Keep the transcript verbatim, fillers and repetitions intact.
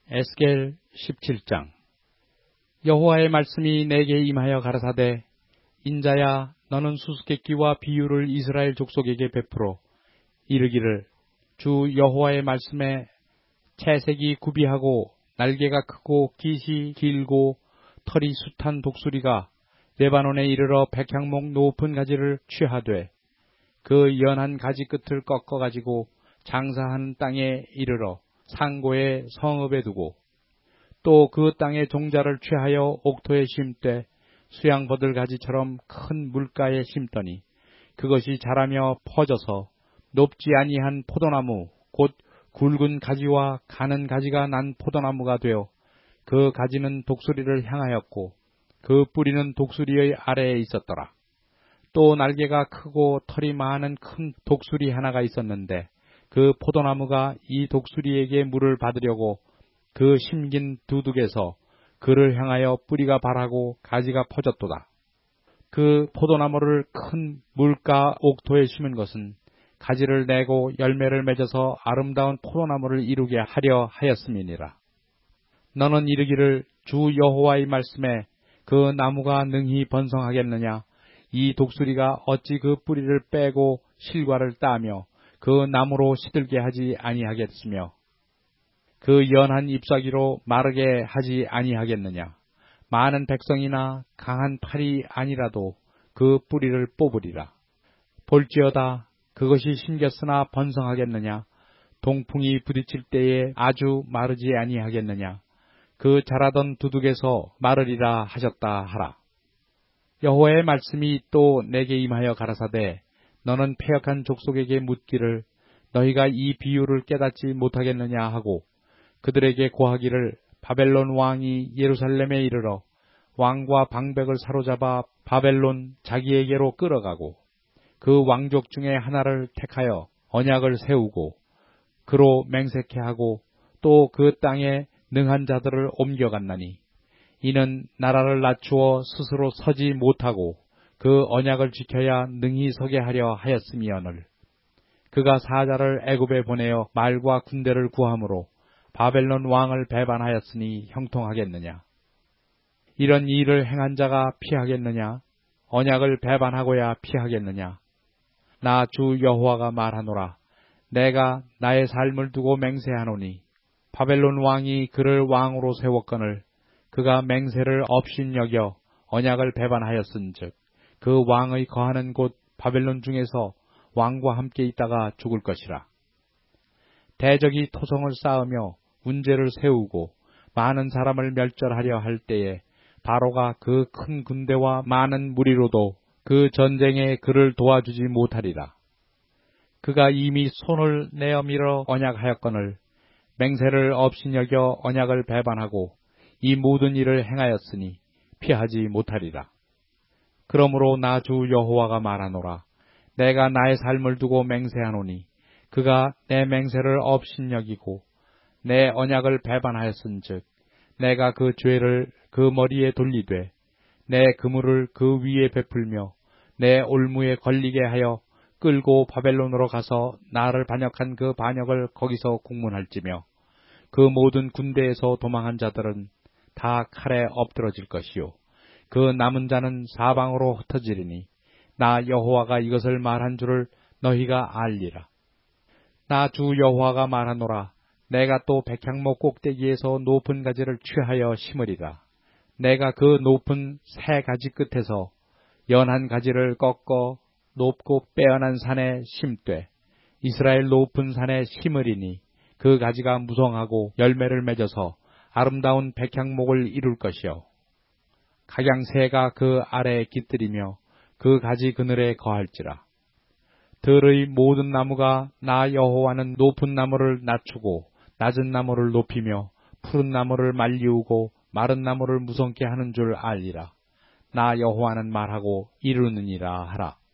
에스겔 십칠 장. 여호와의 말씀이 내게 임하여 가라사대, 인자야, 너는 수수께끼와 비유를 이스라엘 족속에게 베풀어 이르기를, 주 여호와의 말씀에 채색이 구비하고 날개가 크고 깃이 길고 털이 숱한 독수리가 레바논에 이르러 백향목 높은 가지를 취하되 그 연한 가지 끝을 꺾어 가지고 장사하는 땅에 이르러 상고의 성읍에 두고 또 그 땅의 종자를 취하여 옥토에 심되 수양버들 가지처럼 큰 물가에 심더니 그것이 자라며 퍼져서 높지 아니한 포도나무 곧 굵은 가지와 가는 가지가 난 포도나무가 되어 그 가지는 독수리를 향하였고 그 뿌리는 독수리의 아래에 있었더라. 또 날개가 크고 털이 많은 큰 독수리 하나가 있었는데 그 포도나무가 이 독수리에게 물을 받으려고 그 심긴 두둑에서 그를 향하여 뿌리가 발하고 가지가 퍼졌도다. 그 포도나무를 큰 물가 옥토에 심은 것은 가지를 내고 열매를 맺어서 아름다운 포도나무를 이루게 하려 하였음이니라. 너는 이르기를, 주 여호와의 말씀에 그 나무가 능히 번성하겠느냐? 이 독수리가 어찌 그 뿌리를 빼고 실과를 따며 그 나무로 시들게 하지 아니하겠으며 그 연한 잎사귀로 마르게 하지 아니하겠느냐? 많은 백성이나 강한 팔이 아니라도 그 뿌리를 뽑으리라. 볼지어다, 그것이 심겼으나 번성하겠느냐? 동풍이 부딪힐 때에 아주 마르지 아니하겠느냐? 그 자라던 두둑에서 마르리라 하셨다 하라. 여호와의 말씀이 또 내게 임하여 가라사대, 너는 패역한 족속에게 묻기를, 너희가 이 비유를 깨닫지 못하겠느냐 하고 그들에게 고하기를, 바벨론 왕이 예루살렘에 이르러 왕과 방백을 사로잡아 바벨론 자기에게로 끌어가고 그 왕족 중에 하나를 택하여 언약을 세우고 그로 맹세케 하고 또 그 땅에 능한 자들을 옮겨갔나니 이는 나라를 낮추어 스스로 서지 못하고 그 언약을 지켜야 능히 서게 하려 하였음이오늘. 그가 사자를 애굽에 보내어 말과 군대를 구함으로 바벨론 왕을 배반하였으니 형통하겠느냐? 이런 일을 행한 자가 피하겠느냐? 언약을 배반하고야 피하겠느냐? 나 주 여호와가 말하노라. 내가 나의 삶을 두고 맹세하노니 바벨론 왕이 그를 왕으로 세웠거늘 그가 맹세를 업신여겨 언약을 배반하였은즉 그 왕의 거하는 곳 바벨론 중에서 왕과 함께 있다가 죽을 것이라. 대적이 토성을 쌓으며 운제를 세우고 많은 사람을 멸절하려 할 때에 바로가 그 큰 군대와 많은 무리로도 그 전쟁에 그를 도와주지 못하리라. 그가 이미 손을 내어 밀어 언약하였거늘 맹세를 업신여겨 언약을 배반하고 이 모든 일을 행하였으니 피하지 못하리라. 그러므로 나 주 여호와가 말하노라. 내가 나의 삶을 두고 맹세하노니 그가 내 맹세를 업신여기고 내 언약을 배반하였은즉 내가 그 죄를 그 머리에 돌리되 내 그물을 그 위에 베풀며 내 올무에 걸리게 하여 끌고 바벨론으로 가서 나를 반역한 그 반역을 거기서 공문할지며 그 모든 군대에서 도망한 자들은 다 칼에 엎드러질 것이요 그 남은 자는 사방으로 흩어지리니 나 여호와가 이것을 말한 줄을 너희가 알리라. 나 주 여호와가 말하노라. 내가 또 백향목 꼭대기에서 높은 가지를 취하여 심으리라. 내가 그 높은 새 가지 끝에서 연한 가지를 꺾어 높고 빼어난 산에 심되 이스라엘 높은 산에 심으리니 그 가지가 무성하고 열매를 맺어서 아름다운 백향목을 이룰 것이요 각양새가 그 아래에 깃들이며 그 가지 그늘에 거할지라. 들의 모든 나무가 나 여호와는 높은 나무를 낮추고 낮은 나무를 높이며 푸른 나무를 말리우고 마른 나무를 무성케 하는 줄 알리라. 나 여호와는 말하고 이루느니라 하라.